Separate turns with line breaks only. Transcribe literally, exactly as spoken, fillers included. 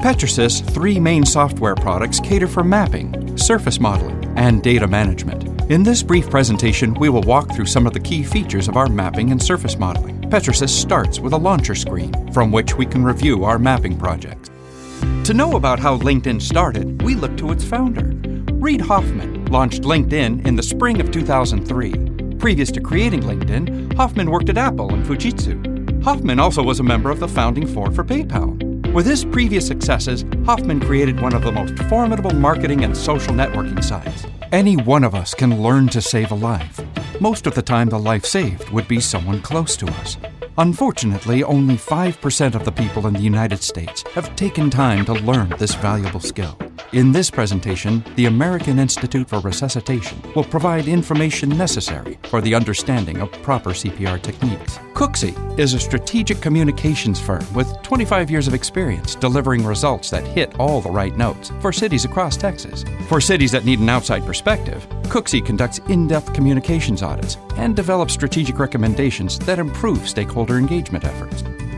Petrosys' three main software products cater for mapping, surface modeling, and data management. In this brief presentation, we will walk through some of the key features of our mapping and surface modeling. Petrosys starts with a launcher screen, from which we can review our mapping projects. To know about how LinkedIn started, we look to its founder. Reid Hoffman launched LinkedIn in the spring of two thousand three. Previous to creating LinkedIn, Hoffman worked at Apple and Fujitsu. Hoffman also was a member of the founding board for PayPal. With his previous successes, Hoffman created one of the most formidable marketing and social networking sites. Any one of us can learn to save a life. Most of the time, the life saved would be someone close to us. Unfortunately, only five percent of the people in the United States have taken time to learn this valuable skill. In this presentation, the American Institute for Resuscitation will provide information necessary for the understanding of proper C P R techniques. Cooksey is a strategic communications firm with twenty-five years of experience delivering results that hit all the right notes for cities across Texas. For cities that need an outside perspective, Cooksey conducts in-depth communications audits and develops strategic recommendations that improve stakeholder engagement efforts.